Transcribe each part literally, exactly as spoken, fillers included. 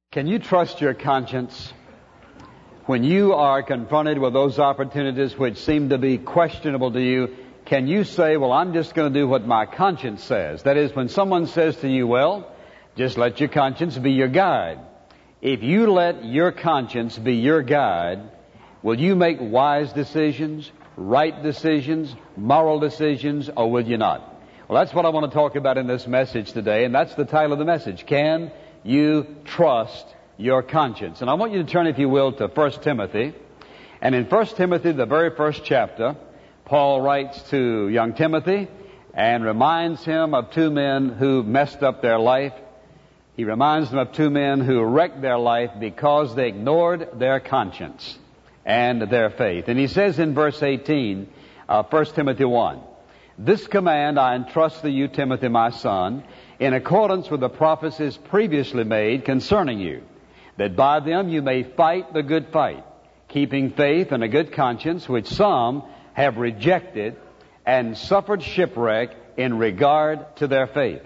Can you trust your conscience when you are confronted with those opportunities which seem to be questionable to you? Can you say, well, I'm just going to do what my conscience says? That is, when someone says to you, well, just let your conscience be your guide. If you let your conscience be your guide, will you make wise decisions, right decisions, moral decisions, or will you not? Well, that's what I want to talk about in this message today, and that's the title of the message. Can you trust your conscience? And I want you to turn, if you will, to First Timothy. And in First Timothy, the very first chapter, Paul writes to young Timothy and reminds him of two men who messed up their life. He reminds them of two men who wrecked their life because they ignored their conscience and their faith. And he says in verse eighteen of First Timothy one, "This command I entrust to you, Timothy, my son, in accordance with the prophecies previously made concerning you, that by them you may fight the good fight, keeping faith and a good conscience, which some have rejected and suffered shipwreck in regard to their faith.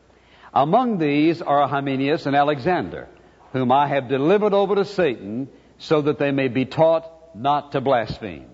Among these are Hymenaeus and Alexander, whom I have delivered over to Satan, so that they may be taught not to blaspheme."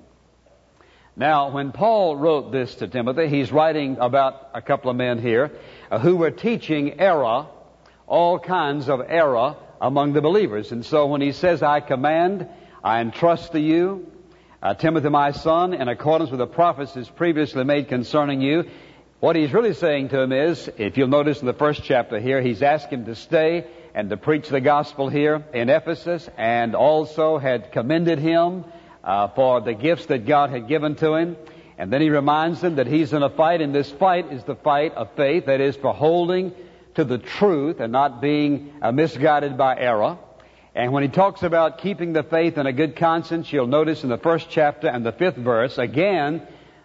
Now, when Paul wrote this to Timothy, he's writing about a couple of men here uh, who were teaching error, all kinds of error among the believers. And so when he says, I command, I entrust to you, uh, Timothy, my son, in accordance with the prophecies previously made concerning you, what he's really saying to him is, if you'll notice in the first chapter here, he's asked him to stay and to preach the gospel here in Ephesus, and also had commended him Uh, for the gifts that God had given to him. And then he reminds them that he's in a fight, and this fight is the fight of faith, that is, for holding to the truth and not being uh, misguided by error. And when he talks about keeping the faith and a good conscience, you'll notice in the first chapter and the fifth verse, again,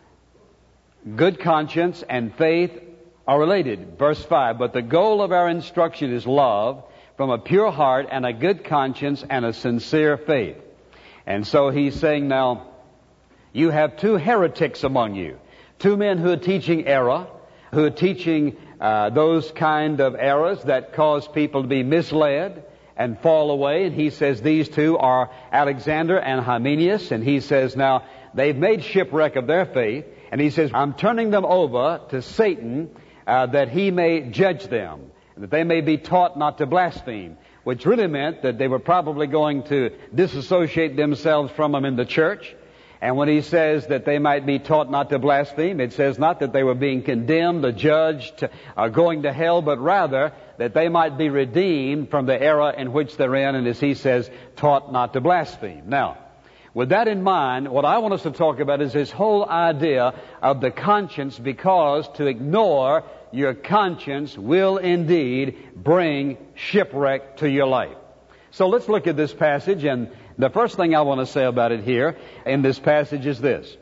good conscience and faith are related. Verse five, "But the goal of our instruction is love from a pure heart and a good conscience and a sincere faith." And so he's saying now, you have two heretics among you, two men who are teaching error, who are teaching uh, those kind of errors that cause people to be misled and fall away. And he says these two are Alexander and Hymenaeus. And he says now, they've made shipwreck of their faith. And he says, I'm turning them over to Satan uh, that he may judge them, that they may be taught not to blaspheme. Which really meant that they were probably going to disassociate themselves from him in the church. And when he says that they might be taught not to blaspheme, it says not that they were being condemned or judged or going to hell, but rather that they might be redeemed from the era in which they're in, and as he says, taught not to blaspheme. Now, with that in mind, what I want us to talk about is this whole idea of the conscience, because to ignore your conscience will indeed bring shipwreck to your life. So let's look at this passage, and the first thing I want to say about it here in this passage is this: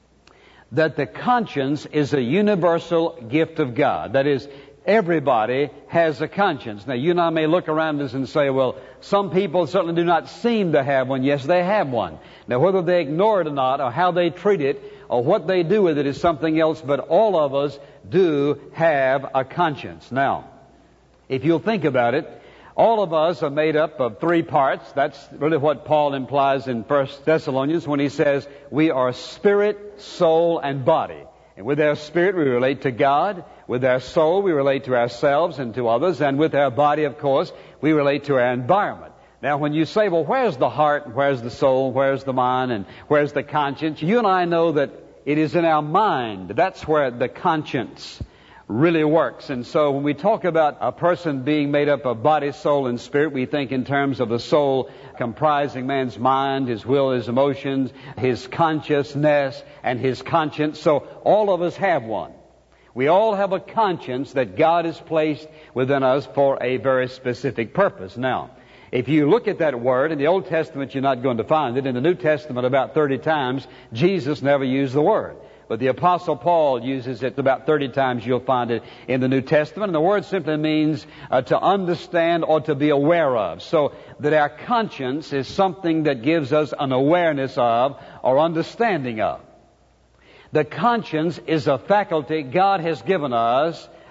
that the conscience is a universal gift of God. That is, everybody has a conscience. Now, you and I may look around us and say, well, some people certainly do not seem to have one. Yes, they have one. Now, whether they ignore it or not, or how they treat it, or what they do with it is something else, but all of us do have a conscience. Now, if you'll think about it, all of us are made up of three parts. That's really what Paul implies in First Thessalonians when he says we are spirit, soul, and body. And with our spirit we relate to God. With our soul we relate to ourselves and to others. And with our body, of course, we relate to our environment. Now, when you say, well, where's the heart, and where's the soul, where's the mind, and where's the conscience? You and I know that it is in our mind. That's where the conscience really works. And so when we talk about a person being made up of body, soul, and spirit, we think in terms of the soul comprising man's mind, his will, his emotions, his consciousness, and his conscience. So all of us have one. We all have a conscience that God has placed within us for a very specific purpose. Now, if you look at that word, in the Old Testament you're not going to find it. In the New Testament about thirty times, Jesus never used the word. But the Apostle Paul uses it about thirty times. You'll find it in the New Testament. And the word simply means uh, to understand or to be aware of. So that our conscience is something that gives us an awareness of or understanding of. The conscience is a faculty God has given us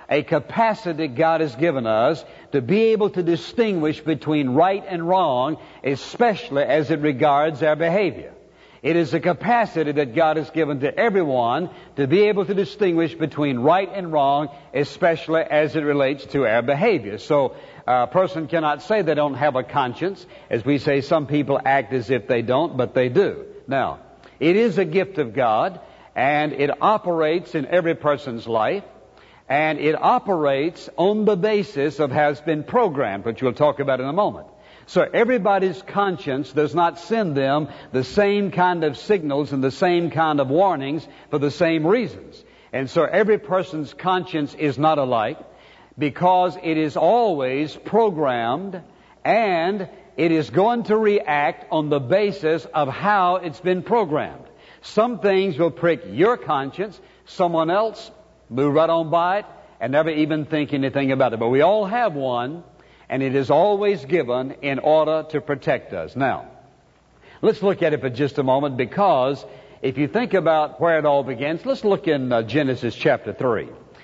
a capacity God has given us to be able to distinguish between right and wrong, especially as it regards our behavior. It is a capacity that God has given to everyone to be able to distinguish between right and wrong, especially as it relates to our behavior. So a person cannot say they don't have a conscience. As we say, some people act as if they don't, but they do. Now, it is a gift of God, and it operates in every person's life, and it operates on the basis of how it's been programmed, which we'll talk about in a moment. So everybody's conscience does not send them the same kind of signals and the same kind of warnings for the same reasons. And so every person's conscience is not alike, because it is always programmed, and it is going to react on the basis of how it's been programmed. Some things will prick your conscience, someone else move right on by it and never even think anything about it. But we all have one, and it is always given in order to protect us. Now, let's look at it for just a moment, because if you think about where it all begins, let's look in uh, Genesis chapter three.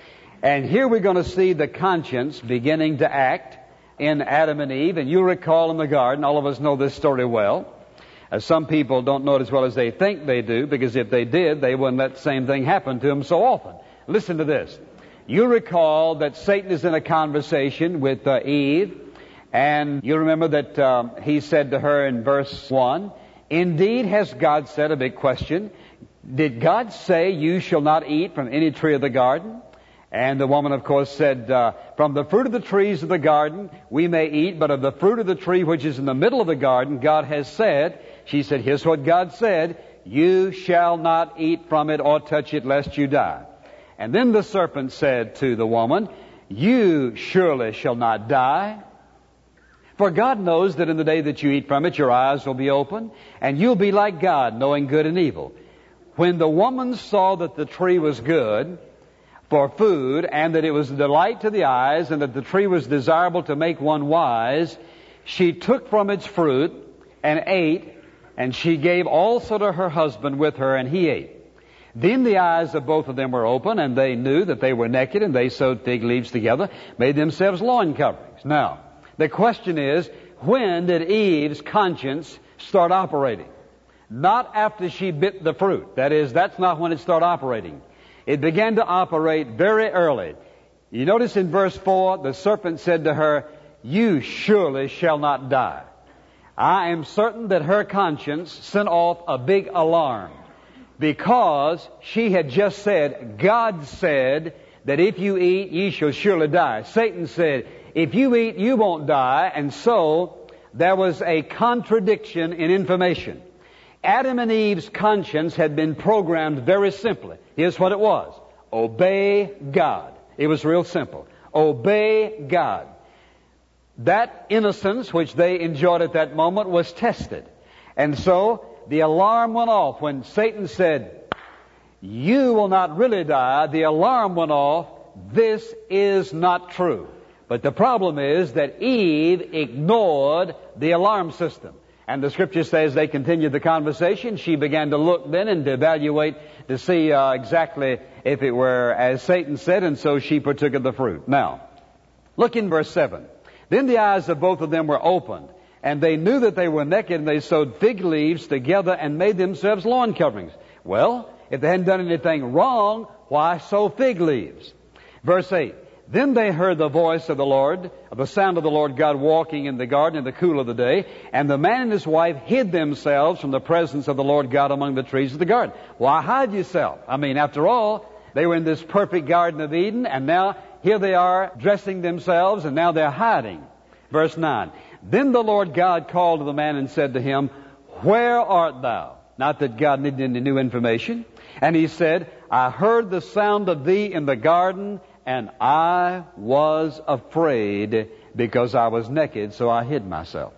And here we're going to see the conscience beginning to act in Adam and Eve. And you'll recall in the garden, all of us know this story well. Uh, some people don't know it as well as they think they do, because if they did, they wouldn't let the same thing happen to them so often. Listen to this. You recall that Satan is in a conversation with uh, Eve, and you remember that um, he said to her in verse one, "Indeed has God said," a big question, "did God say you shall not eat from any tree of the garden?" And the woman, of course, said, uh, "From the fruit of the trees of the garden we may eat, but of the fruit of the tree which is in the middle of the garden, God has said," she said, "here's what God said, you shall not eat from it or touch it lest you die." And then the serpent said to the woman, "You surely shall not die. For God knows that in the day that you eat from it, your eyes will be open, and you'll be like God, knowing good and evil." When the woman saw that the tree was good for food, and that it was a delight to the eyes, and that the tree was desirable to make one wise, she took from its fruit and ate, and she gave also to her husband with her, and he ate. Then the eyes of both of them were open, and they knew that they were naked, and they sewed fig leaves together, made themselves loin coverings. Now, the question is, when did Eve's conscience start operating? Not after she bit the fruit. That is, that's not when it started operating. It began to operate very early. You notice in verse four, the serpent said to her, "You surely shall not die." I am certain that her conscience sent off a big alarm, because she had just said, God said that if you eat, ye shall surely die. Satan said, if you eat, you won't die. And so there was a contradiction in information. Adam and Eve's conscience had been programmed very simply. Here's what it was. Obey God. It was real simple. Obey God. That innocence which they enjoyed at that moment was tested. And so the alarm went off when Satan said, "You will not really die." The alarm went off. This is not true. But the problem is that Eve ignored the alarm system. And the Scripture says they continued the conversation. She began to look then and to evaluate to see uh, exactly if it were as Satan said, and so she partook of the fruit. Now, look in verse seven. Then the eyes of both of them were opened, and they knew that they were naked, and they sewed fig leaves together and made themselves loin coverings. Well, if they hadn't done anything wrong, why sew fig leaves? Verse eight. Then they heard the voice of the Lord, the sound of the Lord God walking in the garden in the cool of the day, and the man and his wife hid themselves from the presence of the Lord God among the trees of the garden. Why hide yourself? I mean, after all, they were in this perfect Garden of Eden, and now here they are dressing themselves, and now they're hiding. Verse nine. Then the Lord God called to the man and said to him, "Where art thou?" Not that God needed any new information. And he said, "I heard the sound of thee in the garden, and I was afraid because I was naked, so I hid myself."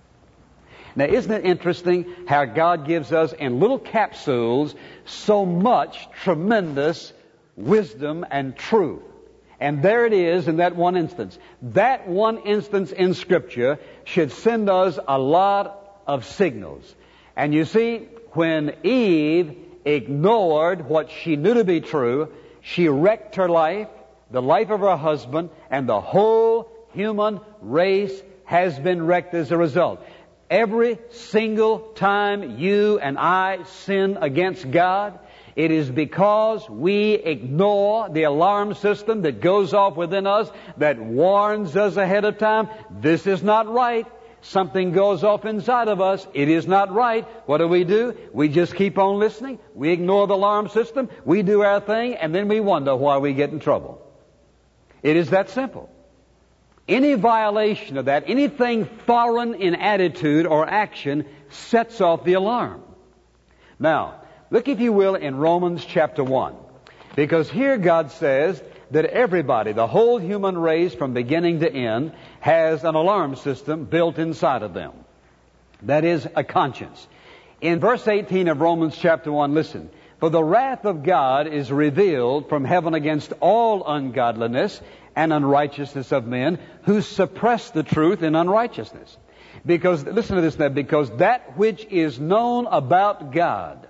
Now, isn't it interesting how God gives us in little capsules so much tremendous wisdom and truth? And there it is in that one instance. That one instance in Scripture should send us a lot of signals. And you see, when Eve ignored what she knew to be true, she wrecked her life, the life of her husband, and the whole human race has been wrecked as a result. Every single time you and I sin against God, it is because we ignore the alarm system that goes off within us that warns us ahead of time. This is not right. Something goes off inside of us. It is not right. What do we do? We just keep on listening. We ignore the alarm system. We do our thing, and then we wonder why we get in trouble. It is that simple. Any violation of that, anything foreign in attitude or action, sets off the alarm. Now, look, if you will, in Romans chapter one. Because here God says that everybody, the whole human race from beginning to end, has an alarm system built inside of them. That is a conscience. In verse eighteen of Romans chapter one, listen. For the wrath of God is revealed from heaven against all ungodliness and unrighteousness of men who suppress the truth in unrighteousness. Because, listen to this now, because that which is known about God,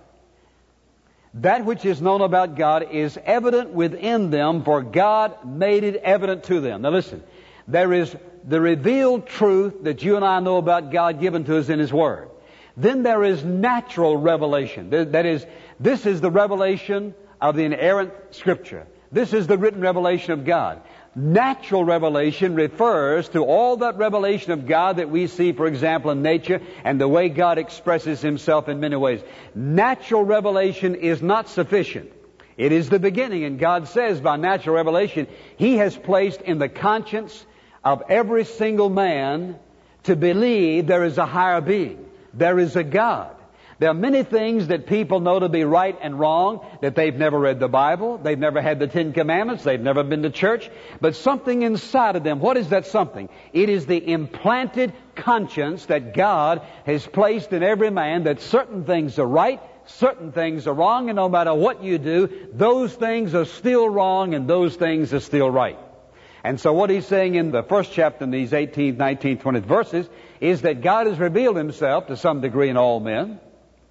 that which is known about God is evident within them, for God made it evident to them. Now listen, there is the revealed truth that you and I know about God given to us in His Word. Then there is natural revelation. That is, this is the revelation of the inerrant Scripture. This is the written revelation of God. Natural revelation refers to all that revelation of God that we see, for example, in nature and the way God expresses Himself in many ways. Natural revelation is not sufficient. It is the beginning, and God says by natural revelation, He has placed in the conscience of every single man to believe there is a higher being. There is a God. There are many things that people know to be right and wrong, that they've never read the Bible, they've never had the Ten Commandments, they've never been to church, but something inside of them, what is that something? It is the implanted conscience that God has placed in every man that certain things are right, certain things are wrong, and no matter what you do, those things are still wrong and those things are still right. And so what he's saying in the first chapter in these eighteenth, nineteenth, twentieth verses is that God has revealed Himself to some degree in all men.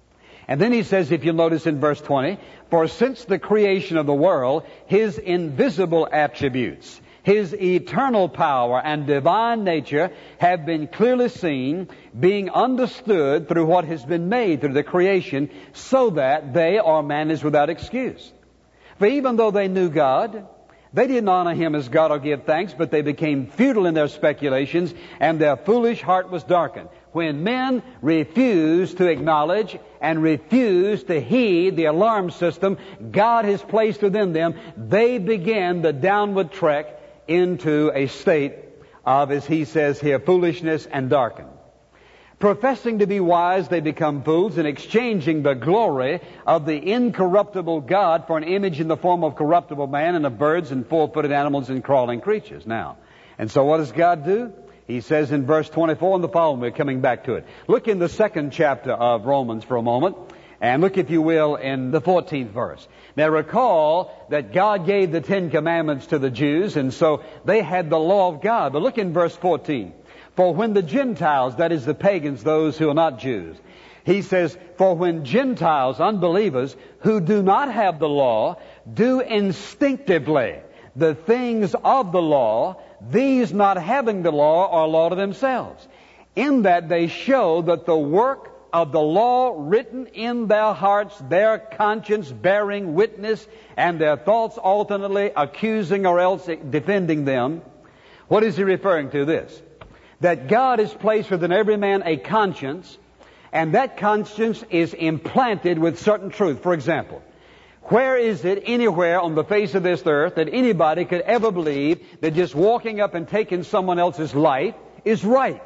And then he says, if you'll notice in verse twenty, for since the creation of the world, His invisible attributes, His eternal power and divine nature have been clearly seen, being understood through what has been made through the creation, so that they, or man, is without excuse. For even though they knew God, they didn't honor Him as God or give thanks, but they became futile in their speculations, and their foolish heart was darkened. When men refuse to acknowledge and refuse to heed the alarm system God has placed within them, they begin the downward trek into a state of, as he says here, foolishness and darkened. Professing to be wise, they become fools, and exchanging the glory of the incorruptible God for an image in the form of corruptible man and of birds and four-footed animals and crawling creatures. Now, and so what does God do? He says in verse twenty-four and the following, we're coming back to it. Look in the second chapter of Romans for a moment, and look, if you will, in the fourteenth verse. Now recall that God gave the Ten Commandments to the Jews, and so they had the law of God. But look in verse fourteen. For when the Gentiles, that is the pagans, those who are not Jews, he says, for when Gentiles, unbelievers, who do not have the law, do instinctively the things of the law, these not having the law are law to themselves, in that they show that the work of the law written in their hearts, their conscience bearing witness, and their thoughts alternately accusing or else defending them. What is he referring to? This, that God has placed within every man a conscience, and that conscience is implanted with certain truth. For example, where is it anywhere on the face of this earth that anybody could ever believe that just walking up and taking someone else's life is right?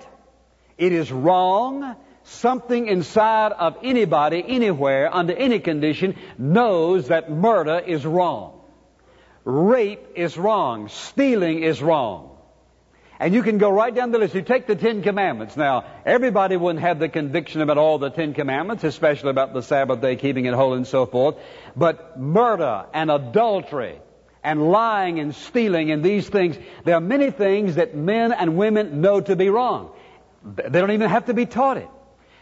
It is wrong. Something inside of anybody, anywhere, under any condition, knows that murder is wrong. Rape is wrong. Stealing is wrong. And you can go right down the list. You take the Ten Commandments. Now, everybody wouldn't have the conviction about all the Ten Commandments, especially about the Sabbath day, keeping it holy and so forth. But murder and adultery and lying and stealing and these things, there are many things that men and women know to be wrong. They don't even have to be taught it.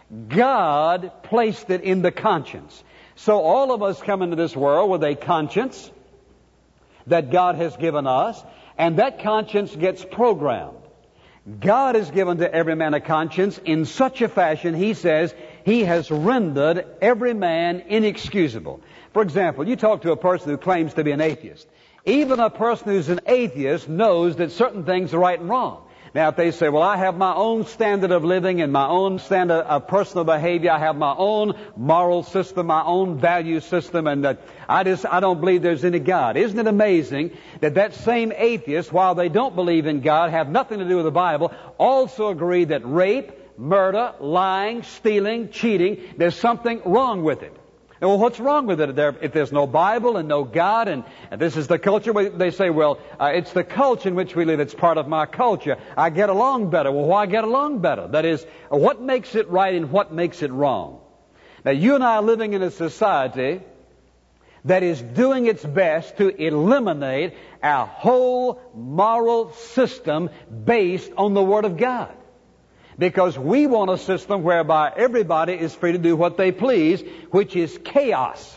God placed it in the conscience. So all of us come into this world with a conscience. that God has given us, and that conscience gets programmed. God has given to every man a conscience in such a fashion, he says, he has rendered every man inexcusable. For example, you talk to a person who claims to be an atheist. Even a person who's an atheist knows that certain things are right and wrong. Now, if they say, well, I have my own standard of living and my own standard of personal behavior, I have my own moral system, my own value system, and that I just, I don't believe there's any God. Isn't it amazing that that same atheist, while they don't believe in God, have nothing to do with the Bible, also agree that rape, murder, lying, stealing, cheating, there's something wrong with it. Well, what's wrong with it if there's no Bible and no God, and, and this is the culture? They say, well, uh, it's the culture in which we live. It's part of my culture. I get along better. Well, why get along better? That is, what makes it right and what makes it wrong? Now, you and I are living in a society that is doing its best to eliminate our whole moral system based on the Word of God. Because we want a system whereby everybody is free to do what they please, which is chaos.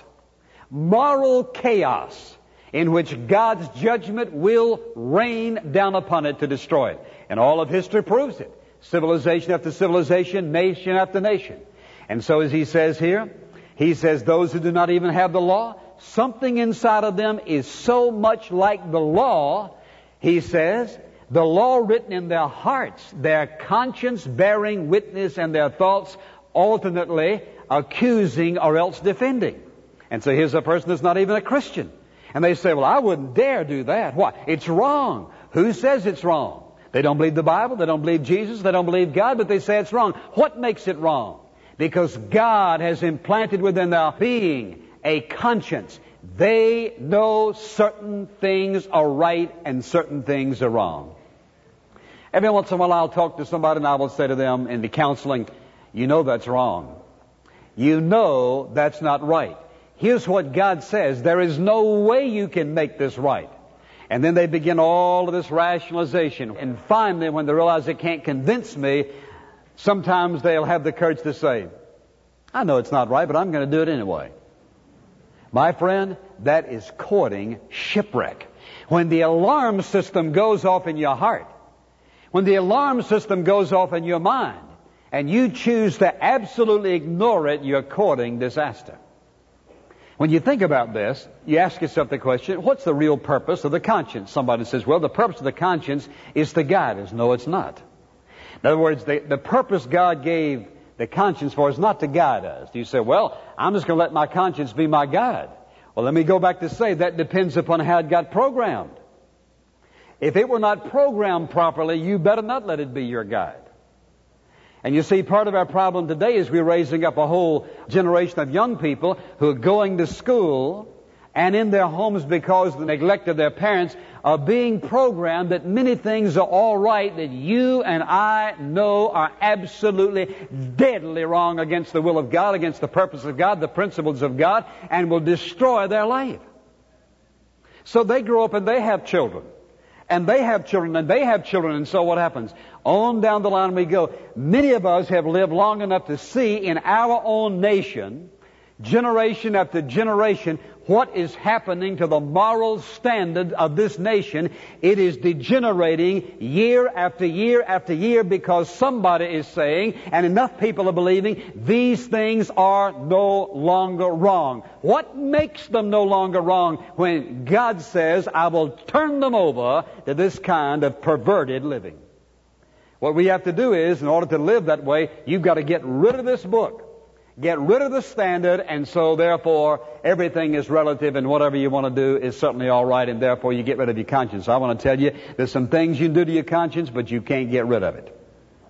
Moral chaos, in which God's judgment will rain down upon it to destroy it. And all of history proves it. Civilization after civilization, nation after nation. And so as he says here, he says those who do not even have the law, something inside of them is so much like the law, he says, the law written in their hearts, their conscience bearing witness, and their thoughts alternately accusing or else defending. And so here's a person that's not even a Christian. And they say, well, I wouldn't dare do that. Why? It's wrong. Who says it's wrong? They don't believe the Bible, they don't believe Jesus, they don't believe God, but they say it's wrong. What makes it wrong? Because God has implanted within their being a conscience. They know certain things are right and certain things are wrong. Every once in a while I'll talk to somebody and I will say to them in the counseling, you know that's wrong. You know that's not right. Here's what God says. There is no way you can make this right. And then they begin all of this rationalization. And finally, when they realize they can't convince me, sometimes they'll have the courage to say, I know it's not right, but I'm going to do it anyway. My friend, that is courting shipwreck. When the alarm system goes off in your heart, when the alarm system goes off in your mind, and you choose to absolutely ignore it, you're courting disaster. When you think about this, you ask yourself the question, what's the real purpose of the conscience? Somebody says, well, the purpose of the conscience is to guide us. No, it's not. In other words, the, the purpose God gave the conscience for is not to guide us. You say, well, I'm just going to let my conscience be my guide. Well, let me go back to say that depends upon how it got programmed. If it were not programmed properly, you better not let it be your guide. And you see, part of our problem today is we're raising up a whole generation of young people who are going to school and in their homes because of the neglect of their parents are being programmed that many things are all right that you and I know are absolutely deadly wrong against the will of God, against the purpose of God, the principles of God, and will destroy their life. So they grow up and they have children. And they have children, and they have children, and so what happens? On down the line we go. Many of us have lived long enough to see in our own nation, generation after generation, what is happening to the moral standard of this nation. It is degenerating year after year after year because somebody is saying, and enough people are believing, these things are no longer wrong. What makes them no longer wrong when God says, I will turn them over to this kind of perverted living? What we have to do is, in order to live that way, you've got to get rid of this book. Get rid of the standard, and so therefore everything is relative, and whatever you want to do is certainly all right, and therefore you get rid of your conscience. I want to tell you, there's some things you can do to your conscience, but you can't get rid of it.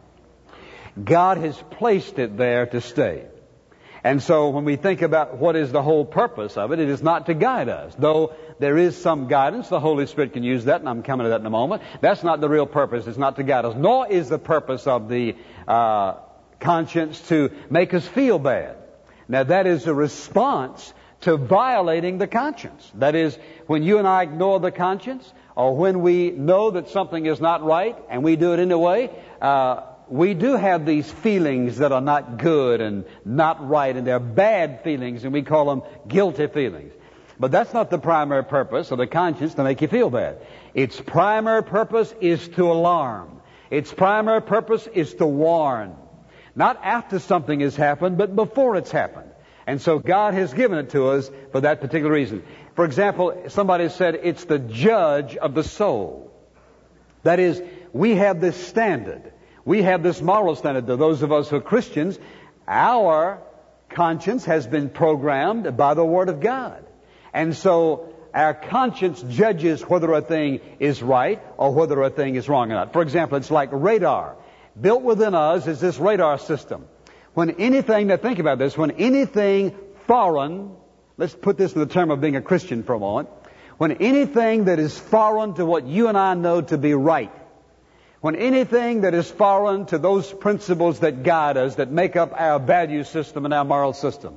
God has placed it there to stay. And so when we think about what is the whole purpose of it, it is not to guide us. Though there is some guidance, the Holy Spirit can use that, and I'm coming to that in a moment. That's not the real purpose. It's not to guide us. Nor is the purpose of the uh conscience to make us feel bad. Now that is a response to violating the conscience. That is, when you and I ignore the conscience, or when we know that something is not right and we do it anyway, uh, we do have these feelings that are not good and not right, and they're bad feelings, and we call them guilty feelings. But that's not the primary purpose of the conscience, to make you feel bad. Its primary purpose is to alarm. Its primary purpose is to warn. Not after something has happened, but before it's happened. And so God has given it to us for that particular reason. For example, somebody said it's the judge of the soul. That is, we have this standard. We have this moral standard. To those of us who are Christians, our conscience has been programmed by the Word of God. And so our conscience judges whether a thing is right or whether a thing is wrong or not. For example, it's like radar. Built within us is this radar system. When anything, now think about this, when anything foreign, let's put this in the term of being a Christian for a moment, when anything that is foreign to what you and I know to be right, when anything that is foreign to those principles that guide us, that make up our value system and our moral system,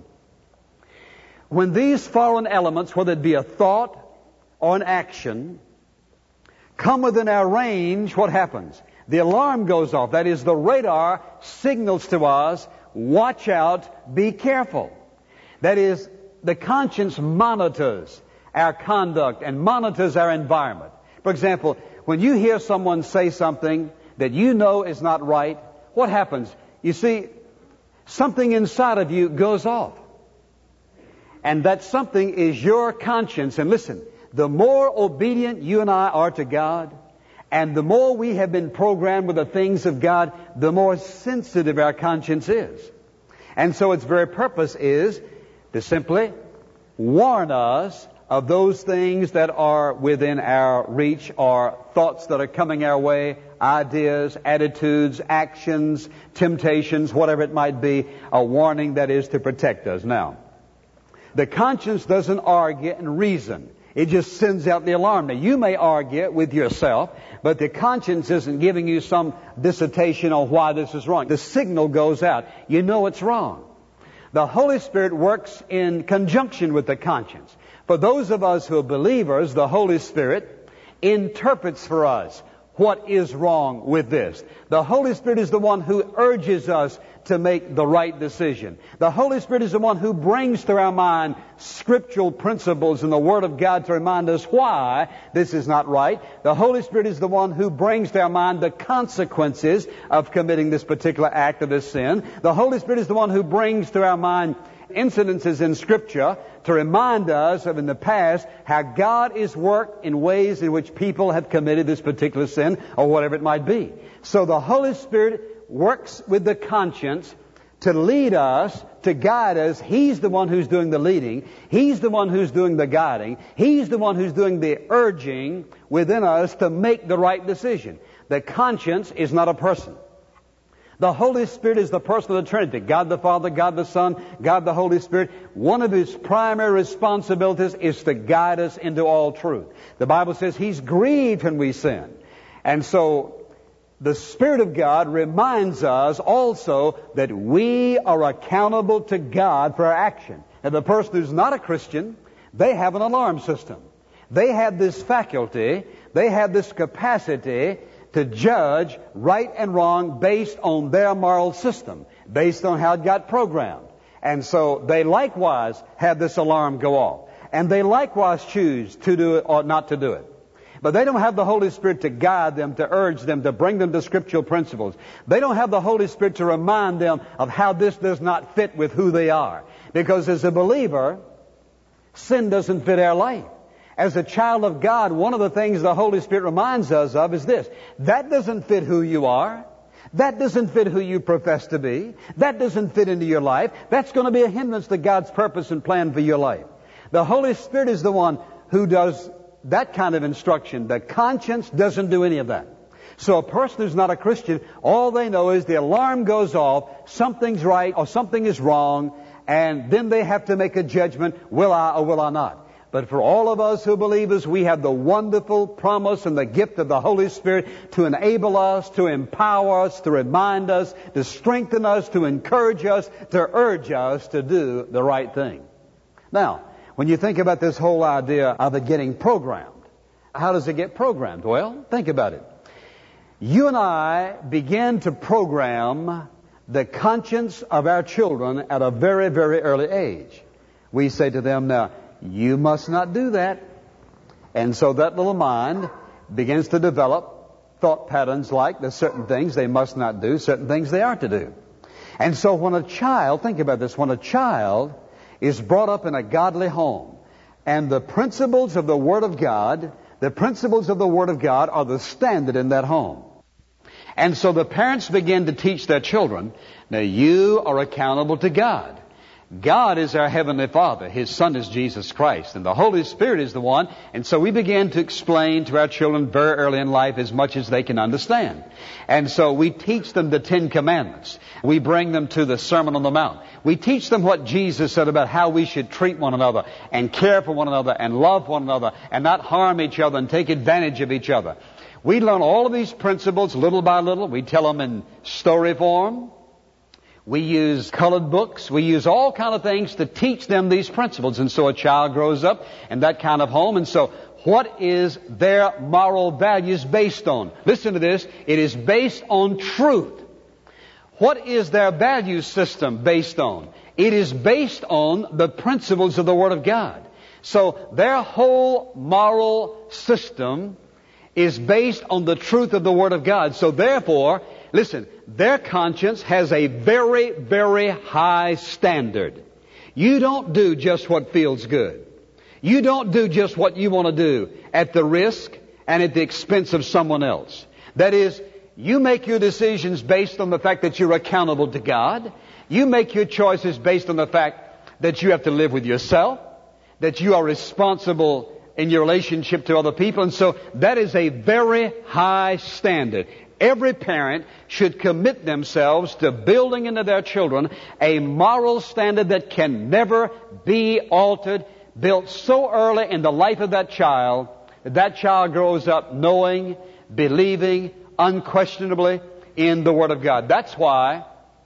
when these foreign elements, whether it be a thought or an action, come within our range, what happens? The alarm goes off. That is, the radar signals to us, watch out, be careful. That is, the conscience monitors our conduct and monitors our environment. For example, when you hear someone say something that you know is not right, what happens? You see, something inside of you goes off. And that something is your conscience. And listen, the more obedient you and I are to God, and the more we have been programmed with the things of God, the more sensitive our conscience is. And so its very purpose is to simply warn us of those things that are within our reach, or thoughts that are coming our way, ideas, attitudes, actions, temptations, whatever it might be, a warning that is to protect us. Now, the conscience doesn't argue and reason. It just sends out the alarm. Now, you may argue with yourself, but the conscience isn't giving you some dissertation on why this is wrong. The signal goes out. You know it's wrong. The Holy Spirit works in conjunction with the conscience. For those of us who are believers, the Holy Spirit interprets for us what is wrong with this. The Holy Spirit is the one who urges us to make the right decision. The Holy Spirit is the one who brings to our mind scriptural principles in the Word of God to remind us why this is not right. The Holy Spirit is the one who brings to our mind the consequences of committing this particular act of this sin. The Holy Spirit is the one who brings to our mind incidences in Scripture to remind us of in the past how God is worked in ways in which people have committed this particular sin or whatever it might be. So the Holy Spirit works with the conscience to lead us, to guide us. He's the one who's doing the leading. He's the one who's doing the guiding. He's the one who's doing the urging within us to make the right decision. The conscience is not a person. The Holy Spirit is the person of the Trinity. God the Father, God the Son, God the Holy Spirit. One of His primary responsibilities is to guide us into all truth. The Bible says He's grieved when we sin. And so the Spirit of God reminds us also that we are accountable to God for our action. And the person who's not a Christian, they have an alarm system. They have this faculty, they have this capacity to judge right and wrong based on their moral system, based on how it got programmed. And so they likewise have this alarm go off. And they likewise choose to do it or not to do it. But they don't have the Holy Spirit to guide them, to urge them, to bring them to scriptural principles. They don't have the Holy Spirit to remind them of how this does not fit with who they are. Because as a believer, sin doesn't fit our life. As a child of God, one of the things the Holy Spirit reminds us of is this. That doesn't fit who you are. That doesn't fit who you profess to be. That doesn't fit into your life. That's going to be a hindrance to God's purpose and plan for your life. The Holy Spirit is the one who does that kind of instruction. The conscience doesn't do any of that. So a person who's not a Christian, all they know is the alarm goes off, something's right or something is wrong, and then they have to make a judgment, will I or will I not? But for all of us who are believers, we have the wonderful promise and the gift of the Holy Spirit to enable us, to empower us, to remind us, to strengthen us, to encourage us, to urge us to do the right thing. Now, when you think about this whole idea of it getting programmed, how does it get programmed? Well, think about it. You and I begin to program the conscience of our children at a very, very early age. We say to them, now, You must not do that. And so that little mind begins to develop thought patterns like there's certain things they must not do, certain things they are to do. And so when a child, think about this, when a child is brought up in a godly home, and the principles of the Word of God, the principles of the Word of God are the standard in that home. And so the parents begin to teach their children, now you are accountable to God. God is our Heavenly Father. His Son is Jesus Christ. And the Holy Spirit is the one. And so we begin to explain to our children very early in life as much as they can understand. And so we teach them the Ten Commandments. We bring them to the Sermon on the Mount. We teach them what Jesus said about how we should treat one another and care for one another and love one another and not harm each other and take advantage of each other. We learn all of these principles little by little. We tell them in story form. We use colored books. We use all kind of things to teach them these principles. And so a child grows up in that kind of home. And so what is their moral values based on? Listen to this. It is based on truth. What is their value system based on? It is based on the principles of the Word of God. So their whole moral system is based on the truth of the Word of God. So therefore, listen, their conscience has a very, very high standard. You don't do just what feels good. You don't do just what you want to do at the risk and at the expense of someone else. That is, you make your decisions based on the fact that you're accountable to God. You make your choices based on the fact that you have to live with yourself, that you are responsible in your relationship to other people. And so that is a very high standard. Every parent should commit themselves to building into their children a moral standard that can never be altered, built so early in the life of that child that that child grows up knowing, believing, unquestionably in the Word of God. That's why,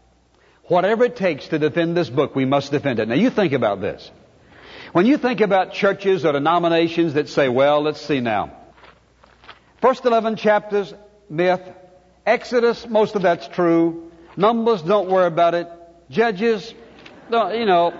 whatever it takes to defend this book, we must defend it. Now you think about this. When you think about churches or denominations that say, well, let's see now. First eleven chapters, myth. Exodus, most of that's true. Numbers, don't worry about it. Judges, don't, you know.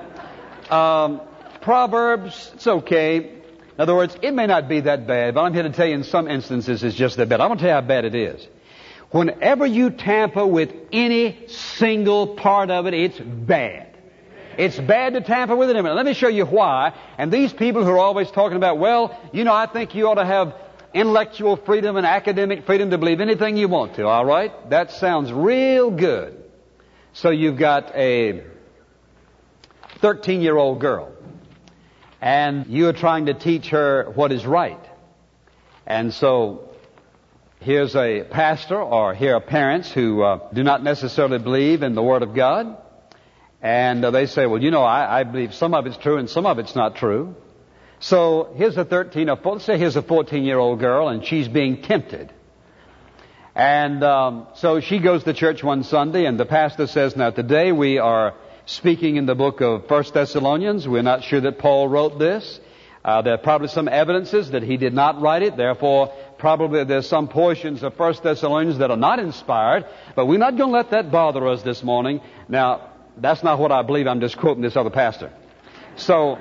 Um, Proverbs, it's okay. In other words, it may not be that bad, but I'm here to tell you in some instances it's just that bad. I'm going to tell you how bad it is. Whenever you tamper with any single part of it, it's bad. It's bad to tamper with it. Let me show you why. And these people who are always talking about, well, you know, I think you ought to have intellectual freedom and academic freedom to believe anything you want to, all right? That sounds real good. So you've got a thirteen-year-old girl, and you're trying to teach her what is right. And so here's a pastor, or here are parents who uh, do not necessarily believe in the Word of God. And uh, they say, well, you know, I, I believe some of it's true and some of it's not true. So here's a thirteen or let's say here's a fourteen-year-old girl, and she's being tempted. And um, so she goes to church one Sunday, and the pastor says, now today we are speaking in the book of First Thessalonians. We're not sure that Paul wrote this. Uh, there are probably some evidences that he did not write it. Therefore, probably there's some portions of First Thessalonians that are not inspired. But we're not going to let that bother us this morning. Now, that's not what I believe. I'm just quoting this other pastor. So,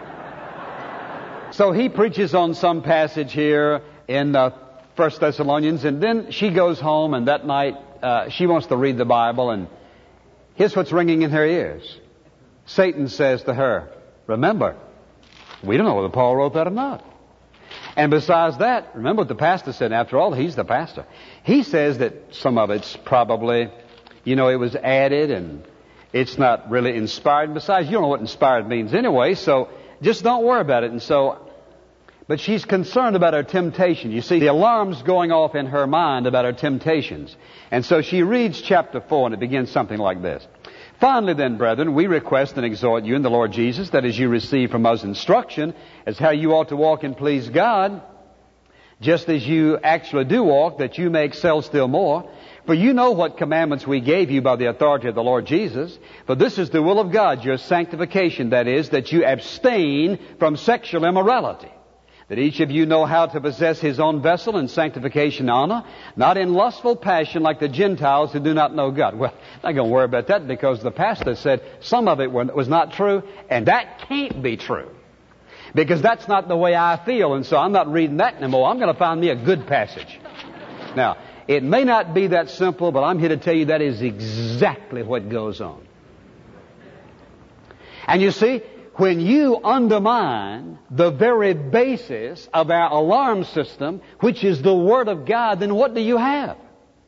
so he preaches on some passage here in uh, First Thessalonians, and then she goes home, and that night uh, she wants to read the Bible, and here's what's ringing in her ears. Satan says to her, remember, we don't know whether Paul wrote that or not. And besides that, remember what the pastor said. After all, he's the pastor. He says that some of it's probably, you know, it was added and it's not really inspired. Besides, you don't know what inspired means anyway, so just don't worry about it. And so, but she's concerned about her temptation. You see, the alarm's going off in her mind about her temptations. And so she reads chapter four, and it begins something like this. Finally then, brethren, we request and exhort you in the Lord Jesus, that as you receive from us instruction as how you ought to walk and please God, just as you actually do walk, that you may excel still more. For you know what commandments we gave you by the authority of the Lord Jesus. For this is the will of God, your sanctification, that is, that you abstain from sexual immorality. That each of you know how to possess his own vessel in sanctification and honor, not in lustful passion like the Gentiles who do not know God. Well, I'm not going to worry about that because the pastor said some of it was not true, and that can't be true. Because that's not the way I feel, and so I'm not reading that anymore. I'm going to find me a good passage. Now, it may not be that simple, but I'm here to tell you that is exactly what goes on. And you see, when you undermine the very basis of our alarm system, which is the Word of God, then what do you have?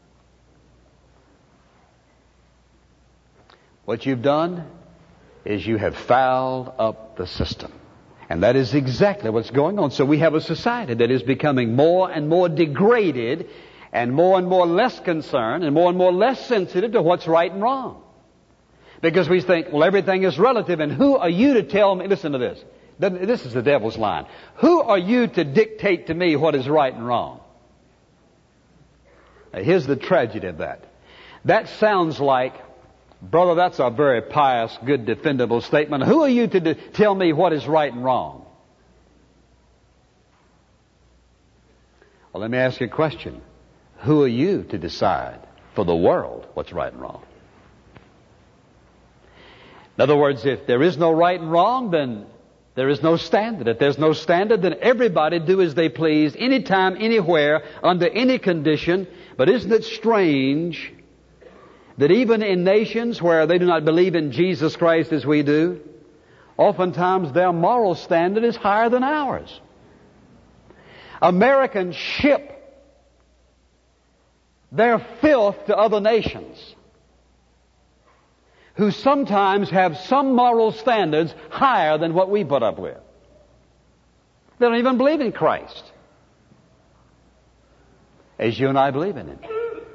What you've done is you have fouled up the system. And that is exactly what's going on. So we have a society that is becoming more and more degraded and more and more less concerned and more and more less sensitive to what's right and wrong. Because we think, well, everything is relative, and who are you to tell me? Listen to this. This is the devil's line. Who are you to dictate to me what is right and wrong? Now, here's the tragedy of that. That sounds like, brother, that's a very pious, good, defendable statement. Who are you to de- tell me what is right and wrong? Well, let me ask you a question. Who are you to decide for the world what's right and wrong? In other words, if there is no right and wrong, then there is no standard. If there's no standard, then everybody do as they please, anytime, anywhere, under any condition. But isn't it strange that even in nations where they do not believe in Jesus Christ as we do, oftentimes their moral standard is higher than ours? Americans ship their filth to other nations, who sometimes have some moral standards higher than what we put up with. They don't even believe in Christ, as you and I believe in Him.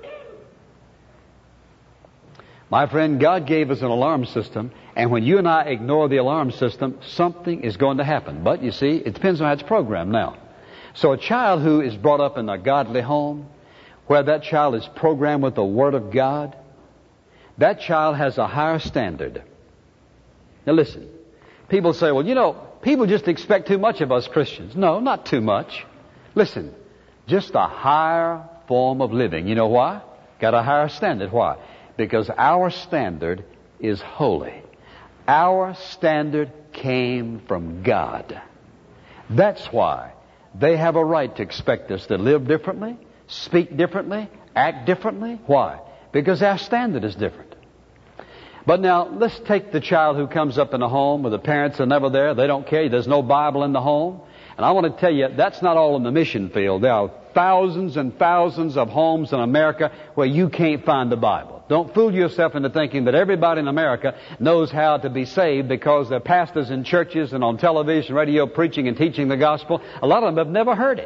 My friend, God gave us an alarm system, and when you and I ignore the alarm system, something is going to happen. But you see, it depends on how it's programmed now. So a child who is brought up in a godly home, where that child is programmed with the Word of God, that child has a higher standard. Now listen, people say, well, you know, people just expect too much of us Christians. No, not too much. Listen, just a higher form of living. You know why? Got a higher standard. Why? Because our standard is holy. Our standard came from God. That's why they have a right to expect us to live differently, speak differently, act differently. Why? Because our standard is different. But now, let's take the child who comes up in a home where the parents are never there. They don't care. There's no Bible in the home. And I want to tell you, that's not all in the mission field. There are thousands and thousands of homes in America where you can't find the Bible. Don't fool yourself into thinking that everybody in America knows how to be saved because they're pastors in churches and on television, radio, preaching and teaching the gospel. A lot of them have never heard it.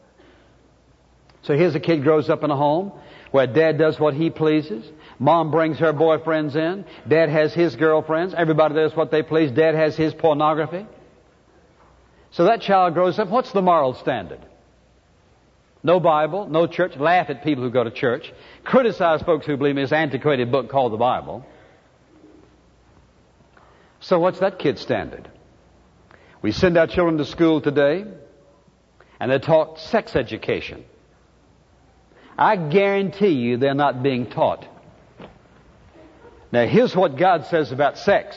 So here's a kid grows up in a home where dad does what he pleases. Mom brings her boyfriends in. Dad has his girlfriends. Everybody does what they please. Dad has his pornography. So that child grows up. What's the moral standard? No Bible, no church. Laugh at people who go to church. Criticize folks who believe in this antiquated book called the Bible. So what's that kid's standard? We send our children to school today, and they're taught sex education. I guarantee you they're not being taught. Now, here's what God says about sex.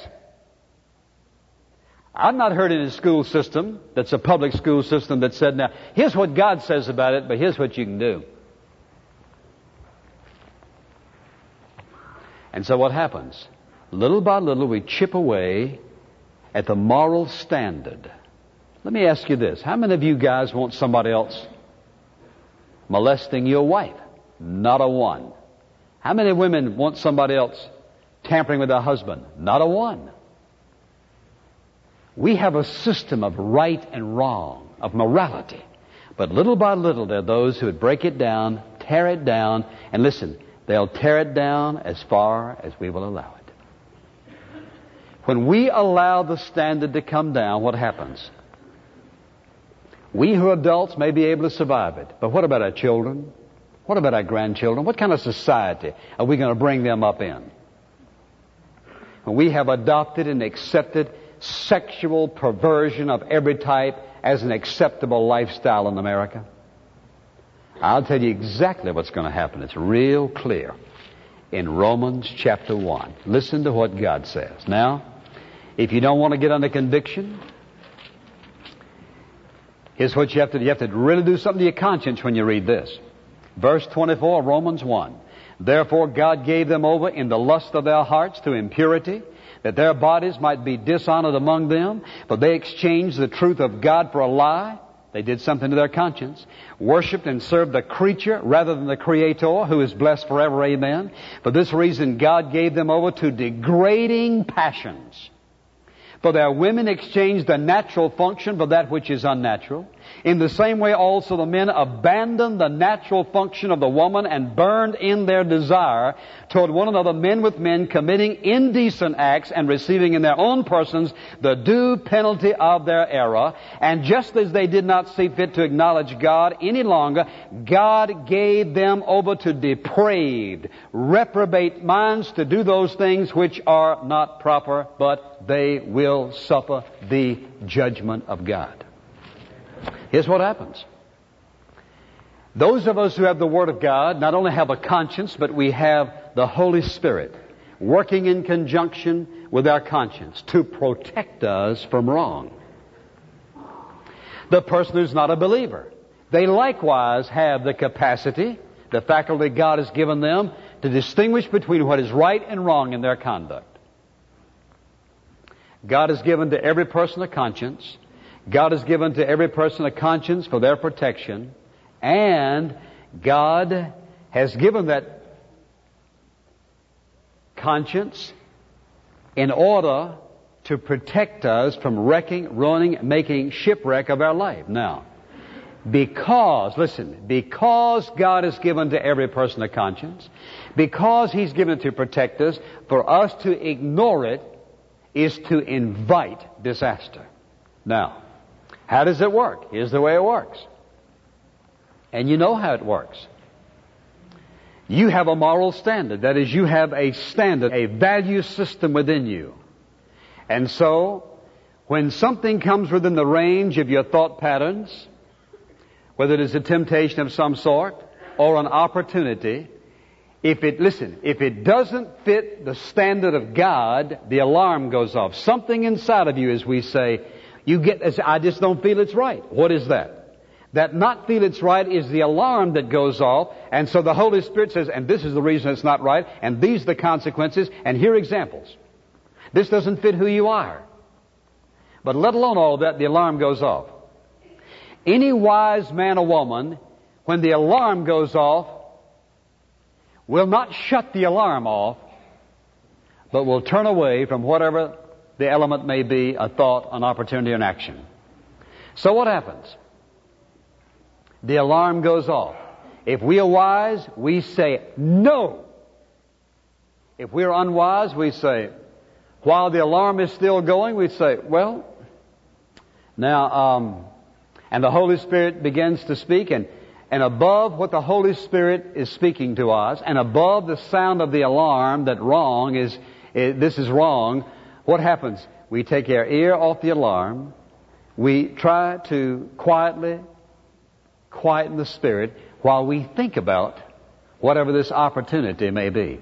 I've not heard in a school system that's a public school system that said, now, here's what God says about it, but here's what you can do. And so what happens? Little by little, we chip away at the moral standard. Let me ask you this. How many of you guys want somebody else molesting your wife? Not a one. How many women want somebody else tampering with their husband? Not a one. We have a system of right and wrong, of morality. But little by little, there are those who would break it down, tear it down, and listen, they'll tear it down as far as we will allow it. When we allow the standard to come down, what happens? We who are adults may be able to survive it. But what about our children? What about our grandchildren? What kind of society are we going to bring them up in? When we have adopted and accepted sexual perversion of every type as an acceptable lifestyle in America, I'll tell you exactly what's going to happen. It's real clear in Romans chapter one. Listen to what God says. Now, if you don't want to get under conviction, Here's what you have to do. You have to really do something to your conscience when you read this. Verse twenty-four, Romans one. Therefore God gave them over in the lust of their hearts to impurity, that their bodies might be dishonored among them. But they exchanged the truth of God for a lie. They did something to their conscience. Worshipped and served the creature rather than the Creator, who is blessed forever. Amen. For this reason God gave them over to degrading passions. For their women exchanged the natural function for that which is unnatural. In the same way also the men abandoned the natural function of the woman and burned in their desire toward one another, men with men, committing indecent acts and receiving in their own persons the due penalty of their error. And just as they did not see fit to acknowledge God any longer, God gave them over to depraved, reprobate minds to do those things which are not proper, but they will suffer the judgment of God. Here's what happens. Those of us who have the Word of God not only have a conscience, but we have the Holy Spirit working in conjunction with our conscience to protect us from wrong. The person who's not a believer, they likewise have the capacity, the faculty God has given them to distinguish between what is right and wrong in their conduct. God has given to every person a conscience. God has given to every person a conscience for their protection. And God has given that conscience in order to protect us from wrecking, ruining, making shipwreck of our life. Now, because, listen, because God has given to every person a conscience, because He's given it to protect us, for us to ignore it is to invite disaster. Now, how does it work? Here's the way it works. And you know how it works. You have a moral standard. That is, you have a standard, a value system within you. And so, when something comes within the range of your thought patterns, whether it is a temptation of some sort or an opportunity, if it, listen, if it doesn't fit the standard of God, the alarm goes off. Something inside of you, as we say, you get, I just don't feel it's right. What is that? That not feel it's right is the alarm that goes off. And so the Holy Spirit says, and this is the reason it's not right, and these are the consequences, and here are examples. This doesn't fit who you are. But let alone all of that, the alarm goes off. Any wise man or woman, when the alarm goes off, will not shut the alarm off, but will turn away from whatever the element may be, a thought, an opportunity, an action. So what happens? The alarm goes off. If we are wise, we say no. If we are unwise, we say, while the alarm is still going, we say, well, now, um, and the Holy Spirit begins to speak, and And above what the Holy Spirit is speaking to us, and above the sound of the alarm that wrong is, is, this is wrong, what happens? We take our ear off the alarm. We try to quietly quieten the Spirit while we think about whatever this opportunity may be.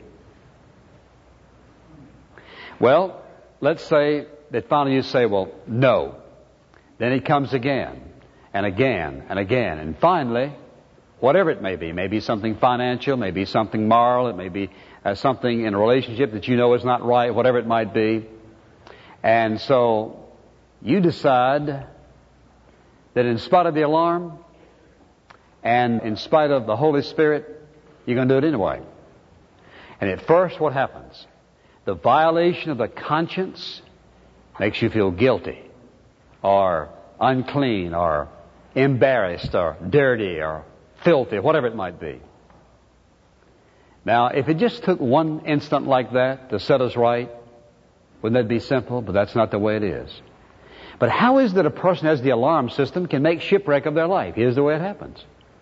Well, let's say that finally you say, well, no. Then it comes again, and again, and again, and finally, whatever it may be, maybe something financial, maybe something moral, it may be uh, something in a relationship that you know is not right, whatever it might be. And so you decide that in spite of the alarm and in spite of the Holy Spirit, you're going to do it anyway. And at first, what happens? The violation of the conscience makes you feel guilty or unclean or embarrassed or dirty or filthy, whatever it might be. Now, if it just took one instant like that to set us right, wouldn't that be simple? But that's not the way it is. But how is it that a person who has the alarm system can make shipwreck of their life? Here's the way it happens.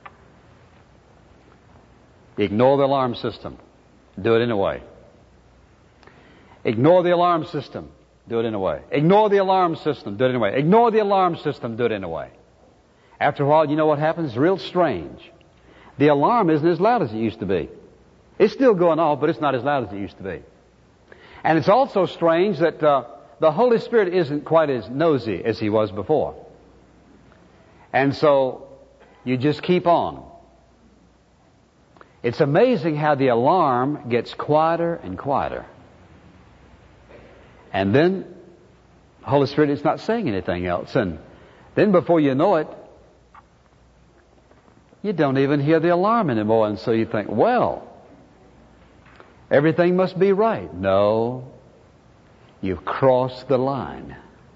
Ignore the alarm system. Do it anyway. Ignore the alarm system. Do it anyway. Ignore the alarm system. Do it anyway. Ignore the alarm system. Do it anyway. After a while, you know what happens? It's real strange. The alarm isn't as loud as it used to be. It's still going off, but it's not as loud as it used to be. And it's also strange that uh, the Holy Spirit isn't quite as nosy as He was before. And so you just keep on. It's amazing how the alarm gets quieter and quieter. And then the Holy Spirit is not saying anything else. And then before you know it, you don't even hear the alarm anymore. And so you think, well, everything must be right. No, you've crossed the line.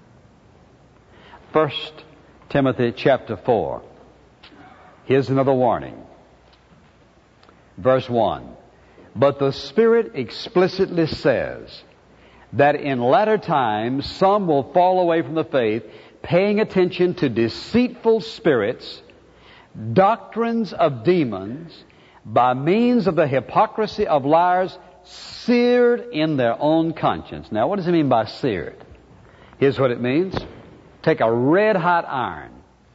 First Timothy chapter four. Here's another warning. Verse one. But the Spirit explicitly says that in latter times some will fall away from the faith, paying attention to deceitful spirits, doctrines of demons, by means of the hypocrisy of liars, seared in their own conscience. Now, what does it mean by seared? Here's what it means. Take a red-hot iron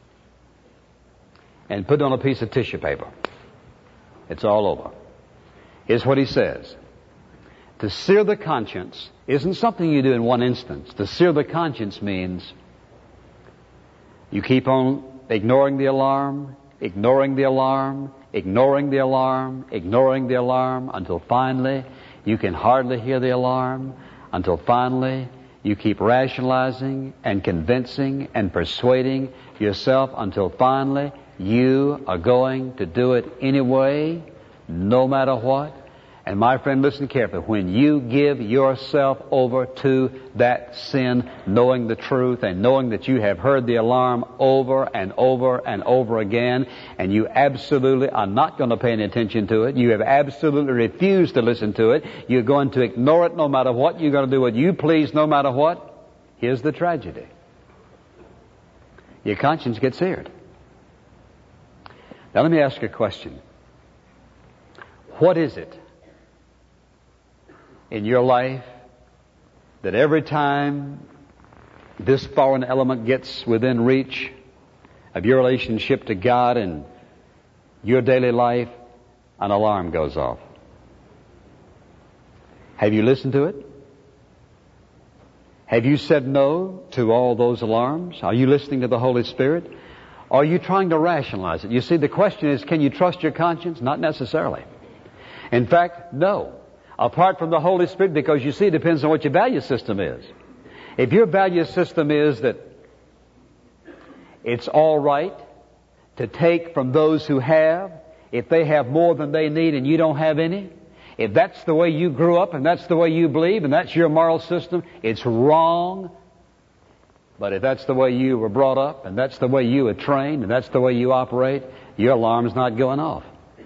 and put it on a piece of tissue paper. It's all over. Here's what he says. To sear the conscience isn't something you do in one instance. To sear the conscience means you keep on ignoring the alarm, ignoring the alarm, ignoring the alarm, ignoring the alarm, until finally you can hardly hear the alarm, until finally you keep rationalizing and convincing and persuading yourself, until finally you are going to do it anyway, no matter what. And my friend, listen carefully. When you give yourself over to that sin, knowing the truth and knowing that you have heard the alarm over and over and over again, and you absolutely are not going to pay any attention to it, you have absolutely refused to listen to it, you're going to ignore it no matter what, you're going to do what you please no matter what, here's the tragedy. Your conscience gets seared. Now let me ask you a question. What is it in your life that every time this foreign element gets within reach of your relationship to God and your daily life, an alarm goes off? Have you listened to it? Have you said no to all those alarms? Are you listening to the Holy Spirit? Are you trying to rationalize it? You see, the question is, can you trust your conscience? Not necessarily. In fact, no. Apart from the Holy Spirit, because you see, it depends on what your value system is. If your value system is that it's all right to take from those who have, if they have more than they need and you don't have any, if that's the way you grew up and that's the way you believe and that's your moral system, it's wrong. But if that's the way you were brought up and that's the way you were trained and that's the way you operate, your alarm's not going off.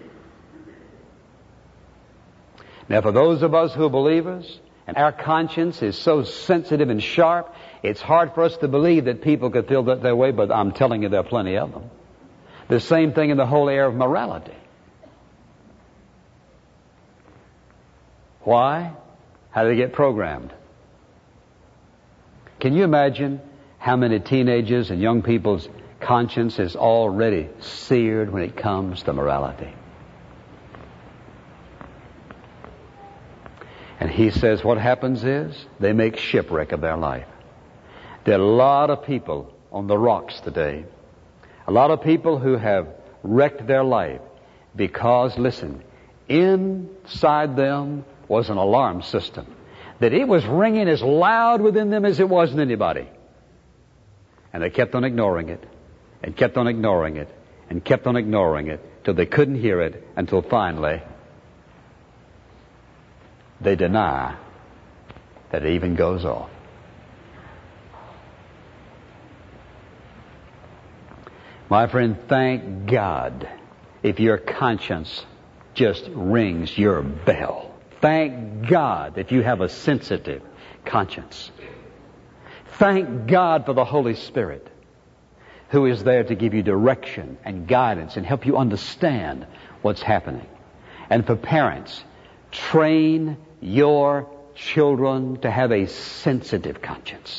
Now, for those of us who are believers, and our conscience is so sensitive and sharp, it's hard for us to believe that people could feel that their way, but I'm telling you, there are plenty of them. The same thing in the whole area of morality. Why? How do they get programmed? Can you imagine how many teenagers and young people's conscience is already seared when it comes to morality? And he says what happens is they make shipwreck of their life. There are a lot of people on the rocks today. A lot of people who have wrecked their life because, listen, inside them was an alarm system. That it was ringing as loud within them as it was in anybody. And they kept on ignoring it, and kept on ignoring it, and kept on ignoring it, till they couldn't hear it, until finally they deny that it even goes off. My friend, thank God if your conscience just rings your bell. Thank God if you have a sensitive conscience. Thank God for the Holy Spirit, who is there to give you direction and guidance and help you understand what's happening. And for parents, train your children to have a sensitive conscience.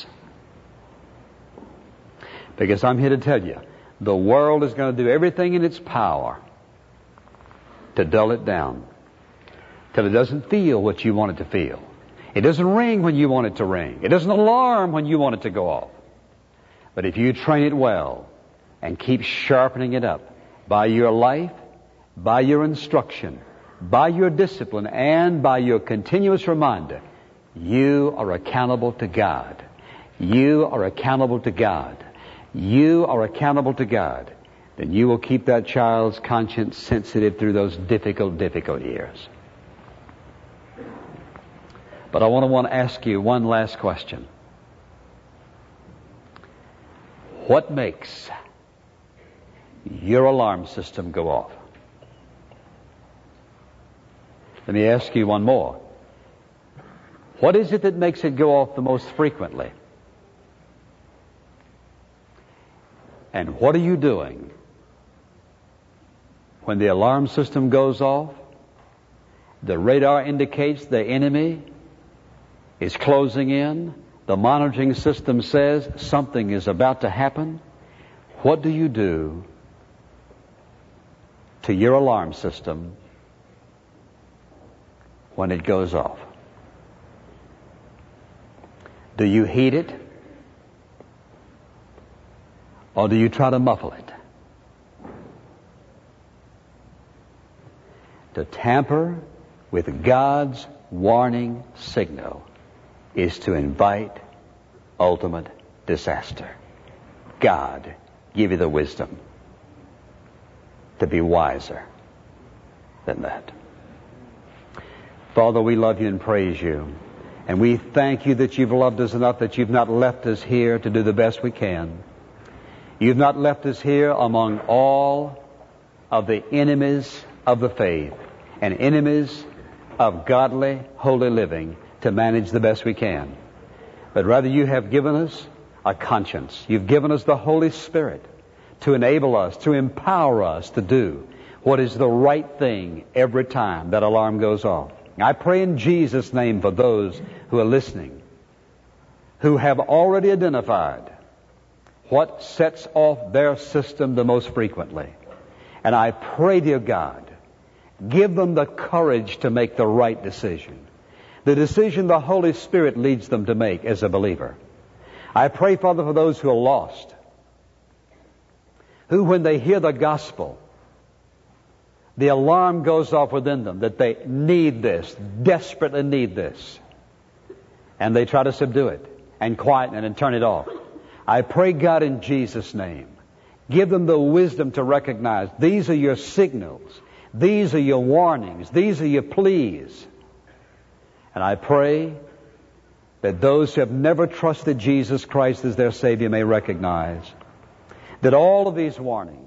Because I'm here to tell you, the world is going to do everything in its power to dull it down, till it doesn't feel what you want it to feel. It doesn't ring when you want it to ring. It doesn't alarm when you want it to go off. But if you train it well, and keep sharpening it up by your life, by your instruction, by your discipline, and by your continuous reminder. You are accountable to God. You are accountable to God. You are accountable to God. Then you will keep that child's conscience sensitive through those difficult, difficult years. But I want to want to ask you one last question. What makes your alarm system go off? Let me ask you one more. What is it that makes it go off the most frequently? And what are you doing when the alarm system goes off? The radar indicates the enemy is closing in. The monitoring system says something is about to happen. What do you do to your alarm system when it goes off? Do you heed it? Or do you try to muffle it? To tamper with God's warning signal is to invite ultimate disaster. God give you the wisdom to be wiser than that. Father, we love you and praise you. And we thank you that you've loved us enough that you've not left us here to do the best we can. You've not left us here among all of the enemies of the faith and enemies of godly, holy living to manage the best we can. But rather you have given us a conscience. You've given us the Holy Spirit to enable us, to empower us to do what is the right thing every time that alarm goes off. I pray in Jesus' name for those who are listening, who have already identified what sets off their system the most frequently. And I pray, dear God, give them the courage to make the right decision, the decision the Holy Spirit leads them to make as a believer. I pray, Father, for those who are lost, who when they hear the gospel, the alarm goes off within them that they need this, desperately need this. And they try to subdue it and quieten it and turn it off. I pray, God, in Jesus' name, give them the wisdom to recognize these are your signals. These are your warnings. These are your pleas. And I pray that those who have never trusted Jesus Christ as their Savior may recognize that all of these warnings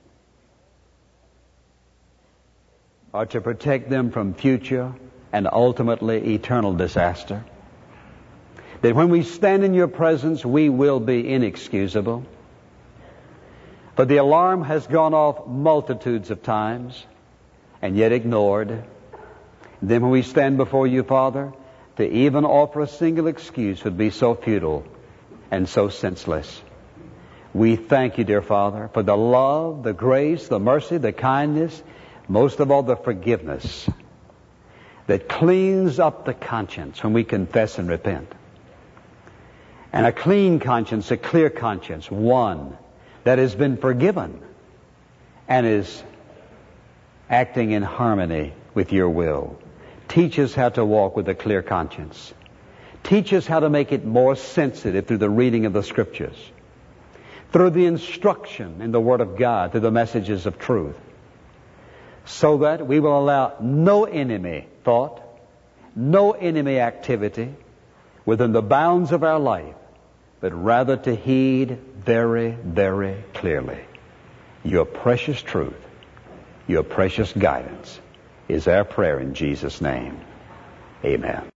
are to protect them from future and ultimately eternal disaster. That when we stand in your presence, we will be inexcusable. But the alarm has gone off multitudes of times and yet ignored. Then when we stand before you, Father, to even offer a single excuse would be so futile and so senseless. We thank you, dear Father, for the love, the grace, the mercy, the kindness, most of all the forgiveness that cleans up the conscience when we confess and repent. And a clean conscience, a clear conscience, one that has been forgiven and is acting in harmony with your will. Teach us how to walk with a clear conscience. Teach us how to make it more sensitive through the reading of the Scriptures, through the instruction in the Word of God, through the messages of truth, so that we will allow no enemy thought, no enemy activity within the bounds of our life, but rather to heed very, very clearly your precious truth, your precious guidance is our prayer in Jesus' name. Amen.